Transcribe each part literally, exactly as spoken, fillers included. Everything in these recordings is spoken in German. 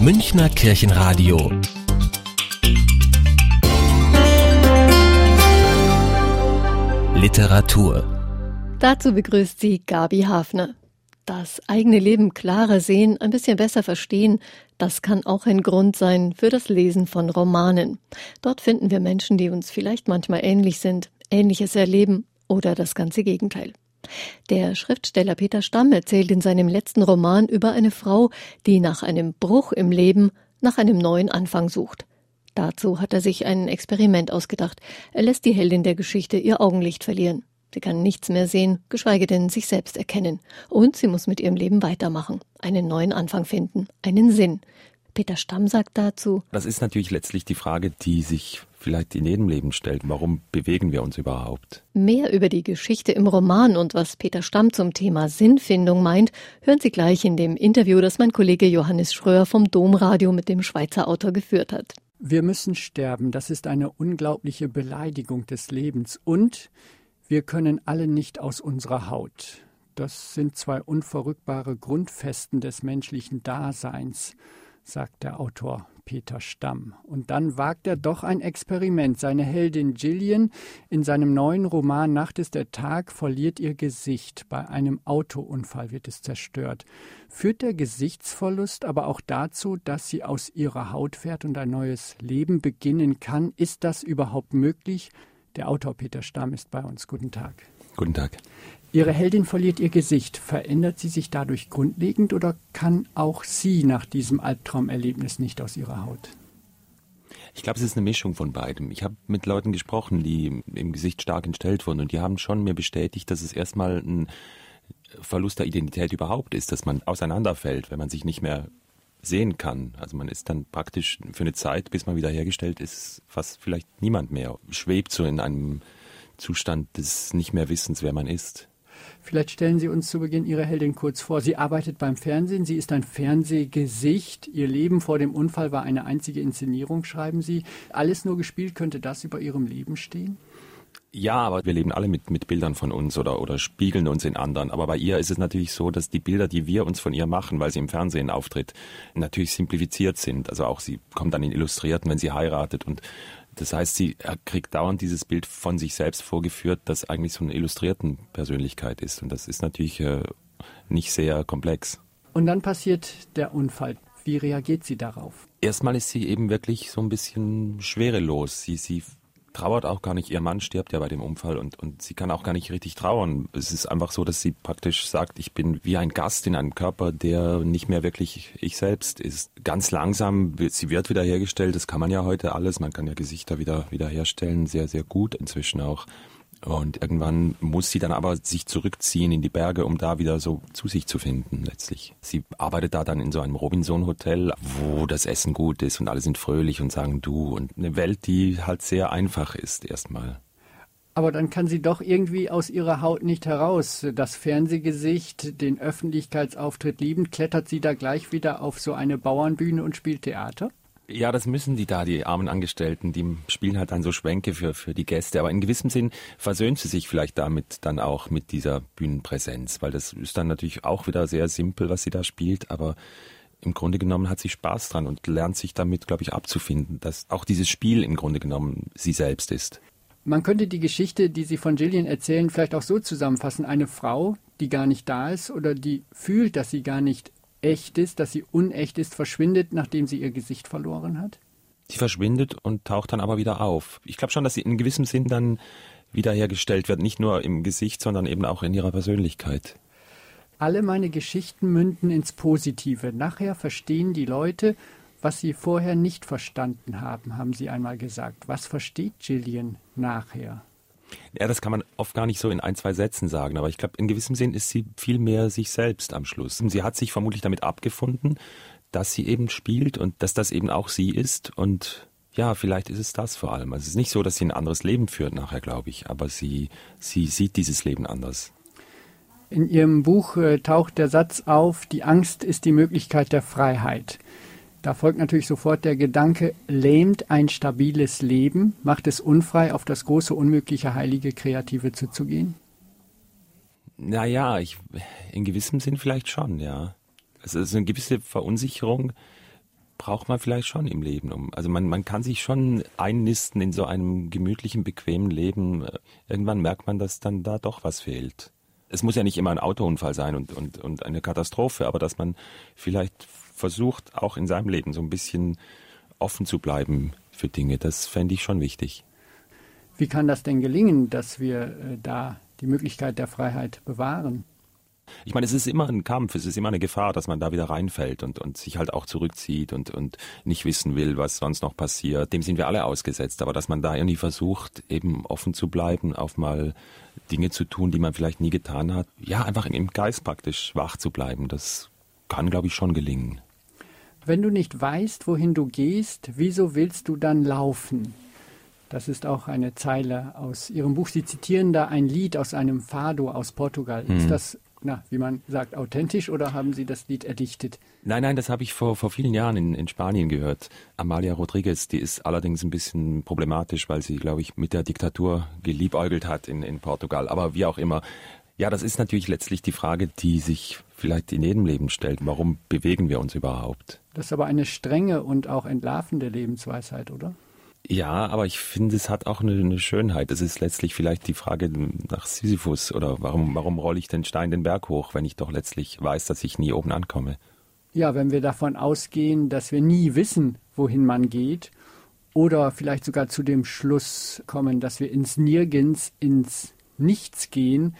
Münchner Kirchenradio. Literatur. Dazu begrüßt sie Gabi Hafner. Das eigene Leben klarer sehen, ein bisschen besser verstehen, das kann auch ein Grund sein für das Lesen von Romanen. Dort finden wir Menschen, die uns vielleicht manchmal ähnlich sind, Ähnliches erleben oder das ganze Gegenteil. Der Schriftsteller Peter Stamm erzählt in seinem letzten Roman über eine Frau, die nach einem Bruch im Leben nach einem neuen Anfang sucht. Dazu hat er sich ein Experiment ausgedacht. Er lässt die Heldin der Geschichte ihr Augenlicht verlieren. Sie kann nichts mehr sehen, geschweige denn sich selbst erkennen. Und sie muss mit ihrem Leben weitermachen, einen neuen Anfang finden, einen Sinn. Peter Stamm sagt dazu: Das ist natürlich letztlich die Frage, die sich vielleicht in jedem Leben stellt. Warum bewegen wir uns überhaupt? Mehr über die Geschichte im Roman und was Peter Stamm zum Thema Sinnfindung meint, hören Sie gleich in dem Interview, das mein Kollege Johannes Schröer vom Domradio mit dem Schweizer Autor geführt hat. Wir müssen sterben, das ist eine unglaubliche Beleidigung des Lebens. Und wir können alle nicht aus unserer Haut. Das sind zwei unverrückbare Grundfesten des menschlichen Daseins, sagt der Autor Peter Stamm. Und dann wagt er doch ein Experiment. Seine Heldin Gillian in seinem neuen Roman Nacht ist der Tag verliert ihr Gesicht. Bei einem Autounfall wird es zerstört. Führt der Gesichtsverlust aber auch dazu, dass sie aus ihrer Haut fährt und ein neues Leben beginnen kann? Ist das überhaupt möglich? Der Autor Peter Stamm ist bei uns. Guten Tag. Guten Tag. Ihre Heldin verliert ihr Gesicht. Verändert sie sich dadurch grundlegend oder kann auch sie nach diesem Albtraumerlebnis nicht aus ihrer Haut? Ich glaube, es ist eine Mischung von beidem. Ich habe mit Leuten gesprochen, die im Gesicht stark entstellt wurden, und die haben schon mir bestätigt, dass es erstmal ein Verlust der Identität überhaupt ist, dass man auseinanderfällt, wenn man sich nicht mehr sehen kann. Also man ist dann praktisch für eine Zeit, bis man wieder hergestellt ist, fast vielleicht niemand mehr. Schwebt so in einem Zustand des nicht mehr Wissens, wer man ist. Vielleicht stellen Sie uns zu Beginn Ihre Heldin kurz vor. Sie arbeitet beim Fernsehen, sie ist ein Fernsehgesicht. Ihr Leben vor dem Unfall war eine einzige Inszenierung, schreiben Sie. Alles nur gespielt, könnte das über Ihrem Leben stehen? Ja, aber wir leben alle mit, mit Bildern von uns oder, oder spiegeln uns in anderen. Aber bei ihr ist es natürlich so, dass die Bilder, die wir uns von ihr machen, weil sie im Fernsehen auftritt, natürlich simplifiziert sind. Also auch sie kommt dann in Illustrierten, wenn sie heiratet. Und das heißt, sie kriegt dauernd dieses Bild von sich selbst vorgeführt, das eigentlich so eine illustrierten Persönlichkeit ist. Und das ist natürlich äh, nicht sehr komplex. Und dann passiert der Unfall. Wie reagiert sie darauf? Erstmal ist sie eben wirklich so ein bisschen schwerelos. Sie, sie trauert auch gar nicht. Ihr Mann stirbt ja bei dem Unfall und, und sie kann auch gar nicht richtig trauern. Es ist einfach so, dass sie praktisch sagt, ich bin wie ein Gast in einem Körper, der nicht mehr wirklich ich selbst ist. Ganz langsam, sie wird wiederhergestellt, das kann man ja heute alles, man kann ja Gesichter wieder wiederherstellen, sehr, sehr gut inzwischen auch. Und irgendwann muss sie dann aber sich zurückziehen in die Berge, um da wieder so zu sich zu finden letztlich. Sie arbeitet da dann in so einem Robinson-Hotel, wo das Essen gut ist und alle sind fröhlich und sagen du. Und eine Welt, die halt sehr einfach ist erstmal. Aber dann kann sie doch irgendwie aus ihrer Haut nicht heraus. Das Fernsehgesicht, den Öffentlichkeitsauftritt liebend, klettert sie da gleich wieder auf so eine Bauernbühne und spielt Theater? Ja, das müssen die da, die armen Angestellten, die spielen halt dann so Schwänke für, für die Gäste. Aber in gewissem Sinn versöhnt sie sich vielleicht damit dann auch mit dieser Bühnenpräsenz, weil das ist dann natürlich auch wieder sehr simpel, was sie da spielt, aber im Grunde genommen hat sie Spaß dran und lernt sich damit, glaube ich, abzufinden, dass auch dieses Spiel im Grunde genommen sie selbst ist. Man könnte die Geschichte, die Sie von Gillian erzählen, vielleicht auch so zusammenfassen. Eine Frau, die gar nicht da ist oder die fühlt, dass sie gar nicht echt ist, dass sie unecht ist, verschwindet, nachdem sie ihr Gesicht verloren hat? Sie verschwindet und taucht dann aber wieder auf. Ich glaube schon, dass sie in gewissem Sinn dann wiederhergestellt wird, nicht nur im Gesicht, sondern eben auch in ihrer Persönlichkeit. Alle meine Geschichten münden ins Positive. Nachher verstehen die Leute, was sie vorher nicht verstanden haben, haben sie einmal gesagt. Was versteht Gillian nachher? Ja, das kann man oft gar nicht so in ein, zwei Sätzen sagen, aber ich glaube, in gewissem Sinn ist sie viel mehr sich selbst am Schluss. Sie hat sich vermutlich damit abgefunden, dass sie eben spielt und dass das eben auch sie ist und ja, vielleicht ist es das vor allem. Also es ist nicht so, dass sie ein anderes Leben führt nachher, glaube ich, aber sie, sie sieht dieses Leben anders. In Ihrem Buch äh, taucht der Satz auf, die Angst ist die Möglichkeit der Freiheit. Da folgt natürlich sofort der Gedanke, lähmt ein stabiles Leben, macht es unfrei, auf das große, unmögliche, heilige, Kreative zuzugehen? Naja, ich, in gewissem Sinn vielleicht schon, ja. Also es ist eine gewisse Verunsicherung, braucht man vielleicht schon im Leben. Um, also man, man kann sich schon einnisten in so einem gemütlichen, bequemen Leben. Irgendwann merkt man, dass dann da doch was fehlt. Es muss ja nicht immer ein Autounfall sein und, und, und eine Katastrophe, aber dass man vielleicht versucht, auch in seinem Leben so ein bisschen offen zu bleiben für Dinge, das fände ich schon wichtig. Wie kann das denn gelingen, dass wir äh, da die Möglichkeit der Freiheit bewahren? Ich meine, es ist immer ein Kampf, es ist immer eine Gefahr, dass man da wieder reinfällt und, und sich halt auch zurückzieht und, und nicht wissen will, was sonst noch passiert. Dem sind wir alle ausgesetzt, aber dass man da irgendwie versucht, eben offen zu bleiben, auf mal Dinge zu tun, die man vielleicht nie getan hat. Ja, einfach im Geist praktisch wach zu bleiben, das kann, glaube ich, schon gelingen. Wenn du nicht weißt, wohin du gehst, wieso willst du dann laufen? Das ist auch eine Zeile aus Ihrem Buch. Sie zitieren da ein Lied aus einem Fado aus Portugal. Hm. Ist das, na, wie man sagt, authentisch oder haben Sie das Lied erdichtet? Nein, nein, das habe ich vor, vor vielen Jahren in, in Spanien gehört. Amalia Rodriguez, die ist allerdings ein bisschen problematisch, weil sie, glaube ich, mit der Diktatur geliebäugelt hat in, in Portugal. Aber wie auch immer. Ja, das ist natürlich letztlich die Frage, die sich vielleicht in jedem Leben stellt. Warum bewegen wir uns überhaupt? Das ist aber eine strenge und auch entlarvende Lebensweisheit, oder? Ja, aber ich finde, es hat auch eine, eine Schönheit. Es ist letztlich vielleicht die Frage nach Sisyphus oder warum, warum rolle ich den Stein den Berg hoch, wenn ich doch letztlich weiß, dass ich nie oben ankomme. Ja, wenn wir davon ausgehen, dass wir nie wissen, wohin man geht oder vielleicht sogar zu dem Schluss kommen, dass wir ins Nirgends, ins Nichts gehen,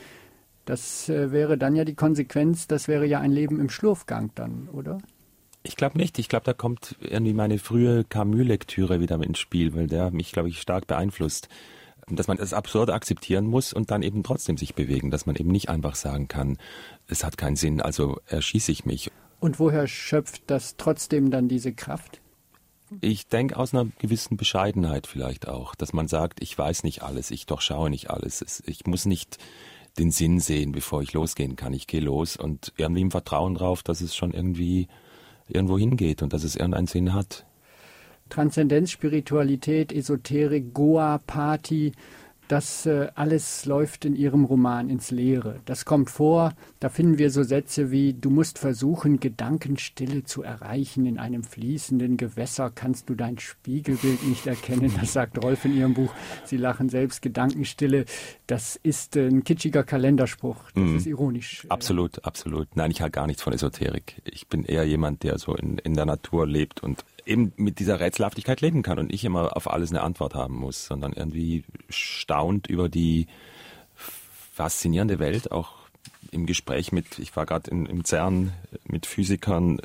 das äh, wäre dann ja die Konsequenz, das wäre ja ein Leben im Schlurfgang dann, oder? Ich glaube nicht. Ich glaube, da kommt irgendwie meine frühe Camus-Lektüre wieder ins Spiel, weil der mich, glaube ich, stark beeinflusst. Dass man das absurd akzeptieren muss und dann eben trotzdem sich bewegen. Dass man eben nicht einfach sagen kann, es hat keinen Sinn, also erschieße ich mich. Und woher schöpft das trotzdem dann diese Kraft? Ich denke aus einer gewissen Bescheidenheit vielleicht auch. Dass man sagt, ich weiß nicht alles, ich durchschaue nicht alles. Ich muss nicht den Sinn sehen, bevor ich losgehen kann. Ich gehe los und irgendwie im Vertrauen drauf, dass es schon irgendwie irgendwo hingeht und dass es irgendeinen Sinn hat. Transzendenz, Spiritualität, Esoterik, Goa, Party, das äh, alles läuft in Ihrem Roman ins Leere. Das kommt vor, da finden wir so Sätze wie: Du musst versuchen, Gedankenstille zu erreichen. In einem fließenden Gewässer kannst du dein Spiegelbild nicht erkennen. Das sagt Rolf in Ihrem Buch. Sie lachen selbst. Gedankenstille, das ist äh, ein kitschiger Kalenderspruch. Das mm. ist ironisch. Absolut, absolut. Nein, ich halte gar nichts von Esoterik. Ich bin eher jemand, der so in, in der Natur lebt und eben mit dieser Rätselhaftigkeit leben kann und nicht immer auf alles eine Antwort haben muss, sondern irgendwie staunt über die faszinierende Welt, auch im Gespräch mit, ich war gerade im CERN mit Physikern,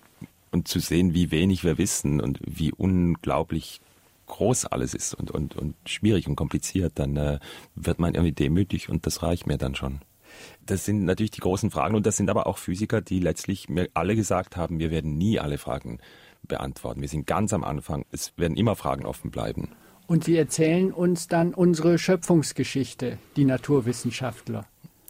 und zu sehen, wie wenig wir wissen und wie unglaublich groß alles ist und, und, und schwierig und kompliziert, dann äh, wird man irgendwie demütig und das reicht mir dann schon. Das sind natürlich die großen Fragen und das sind aber auch Physiker, die letztlich mir alle gesagt haben, wir werden nie alle Fragen beantworten. Wir sind ganz am Anfang. Es werden immer Fragen offen bleiben. Und Sie erzählen uns dann unsere Schöpfungsgeschichte, die Naturwissenschaftler.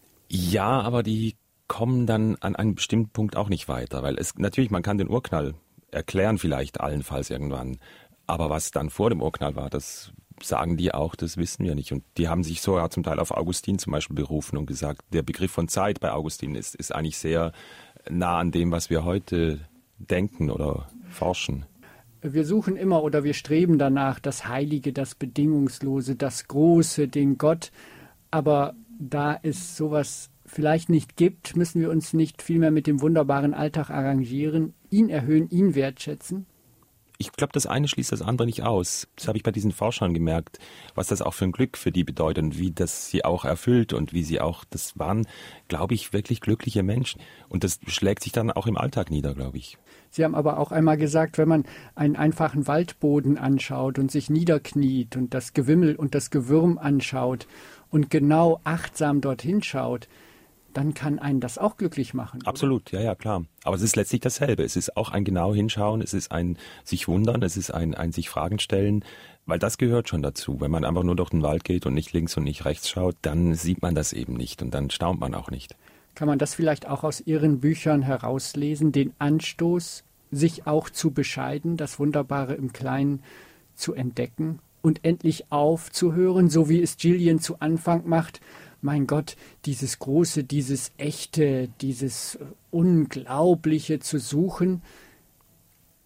Ja, aber die kommen dann an einem bestimmten Punkt auch nicht weiter, weil es natürlich, man kann den Urknall erklären vielleicht allenfalls irgendwann, aber was dann vor dem Urknall war, das sagen die auch, das wissen wir nicht. Und die haben sich sogar zum Teil auf Augustin zum Beispiel berufen und gesagt, der Begriff von Zeit bei Augustin ist, ist eigentlich sehr nah an dem, was wir heute denken oder forschen. Wir suchen immer oder wir streben danach, das Heilige, das Bedingungslose, das Große, den Gott. Aber da es sowas vielleicht nicht gibt, müssen wir uns nicht vielmehr mit dem wunderbaren Alltag arrangieren, ihn erhöhen, ihn wertschätzen. Ich glaube, das eine schließt das andere nicht aus. Das habe ich bei diesen Forschern gemerkt, was das auch für ein Glück für die bedeutet und wie das sie auch erfüllt und wie sie auch, das waren, glaube ich, wirklich glückliche Menschen. Und das schlägt sich dann auch im Alltag nieder, glaube ich. Sie haben aber auch einmal gesagt, wenn man einen einfachen Waldboden anschaut und sich niederkniet und das Gewimmel und das Gewürm anschaut und genau achtsam dorthin schaut, dann kann einen das auch glücklich machen. Oder? Absolut, ja, ja, klar. Aber es ist letztlich dasselbe. Es ist auch ein genau hinschauen, es ist ein sich wundern, es ist ein, ein sich Fragen stellen, weil das gehört schon dazu. Wenn man einfach nur durch den Wald geht und nicht links und nicht rechts schaut, dann sieht man das eben nicht und dann staunt man auch nicht. Kann man das vielleicht auch aus Ihren Büchern herauslesen, den Anstoß, sich auch zu bescheiden, das Wunderbare im Kleinen zu entdecken und endlich aufzuhören, so wie es Gillian zu Anfang macht? Mein Gott, dieses Große, dieses Echte, dieses Unglaubliche zu suchen.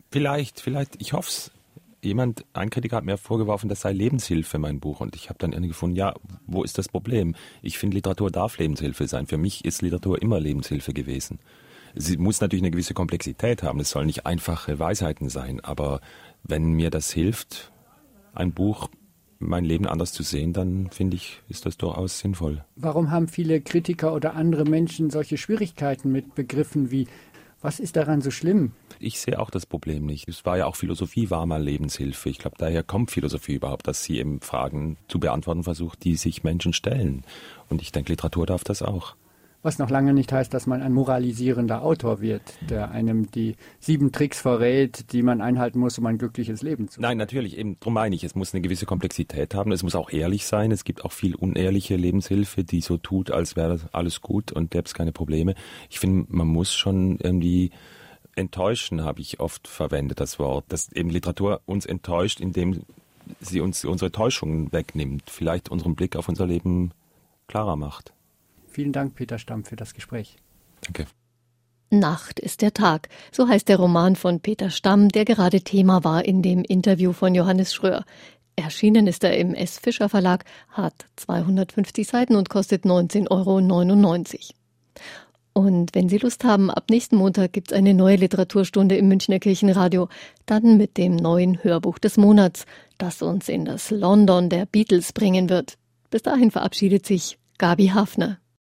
Vielleicht, vielleicht, ich hoffe es. Jemand, ein Kritiker hat mir vorgeworfen, das sei Lebenshilfe, mein Buch. Und ich habe dann irgendwie gefunden, ja, wo ist das Problem? Ich finde, Literatur darf Lebenshilfe sein. Für mich ist Literatur immer Lebenshilfe gewesen. Sie muss natürlich eine gewisse Komplexität haben. Es sollen nicht einfache Weisheiten sein. Aber wenn mir das hilft, ein Buch, mein Leben anders zu sehen, dann finde ich, ist das durchaus sinnvoll. Warum haben viele Kritiker oder andere Menschen solche Schwierigkeiten mit Begriffen wie, was ist daran so schlimm? Ich sehe auch das Problem nicht. Es war ja auch Philosophie, war mal Lebenshilfe. Ich glaube, daher kommt Philosophie überhaupt, dass sie eben Fragen zu beantworten versucht, die sich Menschen stellen. Und ich denke, Literatur darf das auch. Was noch lange nicht heißt, dass man ein moralisierender Autor wird, der einem die sieben Tricks verrät, die man einhalten muss, um ein glückliches Leben zu führen. Nein, natürlich, eben, darum meine ich, es muss eine gewisse Komplexität haben, es muss auch ehrlich sein, es gibt auch viel unehrliche Lebenshilfe, die so tut, als wäre alles gut und gäbe es keine Probleme. Ich finde, man muss schon irgendwie enttäuschen, habe ich oft verwendet, das Wort, dass eben Literatur uns enttäuscht, indem sie uns unsere Täuschungen wegnimmt, vielleicht unseren Blick auf unser Leben klarer macht. Vielen Dank, Peter Stamm, für das Gespräch. Danke. Nacht ist der Tag, so heißt der Roman von Peter Stamm, der gerade Thema war in dem Interview von Johannes Schröer. Erschienen ist er im S. Fischer Verlag, hat zweihundertfünfzig Seiten und kostet neunzehn Euro neunundneunzig. Und wenn Sie Lust haben, ab nächsten Montag gibt's eine neue Literaturstunde im Münchner Kirchenradio, dann mit dem neuen Hörbuch des Monats, das uns in das London der Beatles bringen wird. Bis dahin verabschiedet sich Gabi Hafner.